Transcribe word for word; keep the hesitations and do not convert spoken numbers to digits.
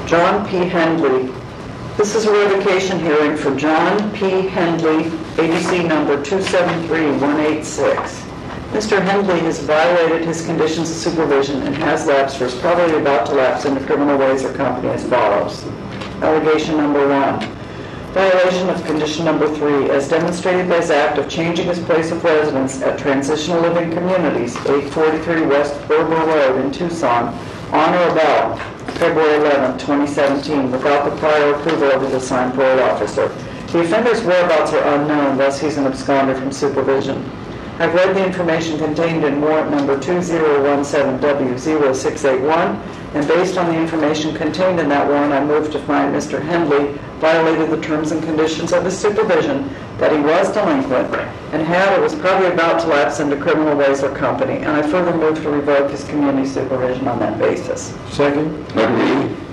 John P. Hendley. This is a revocation hearing for John P. Hendley, A B C number two seven three one eight six. Mister Hendley has violated his conditions of supervision and has lapsed or is probably about to lapse into criminal ways or company as follows. Allegation number one. Violation of condition number three, as demonstrated by his act of changing his place of residence at Transitional Living Communities, eight forty-three West Burwell Road in Tucson, on or about February eleventh, twenty seventeen, without the prior approval of his assigned parole officer. The offender's whereabouts are unknown, thus he's an absconder from supervision. I've read the information contained in warrant number two zero one seven W zero six eight one, and based on the information contained in that warrant, I move to find Mister Hendley violated the terms and conditions of his supervision, that he was delinquent, and had or was probably about to lapse into criminal ways or company, and I further move to revoke his community supervision on that basis. Second. Agreed.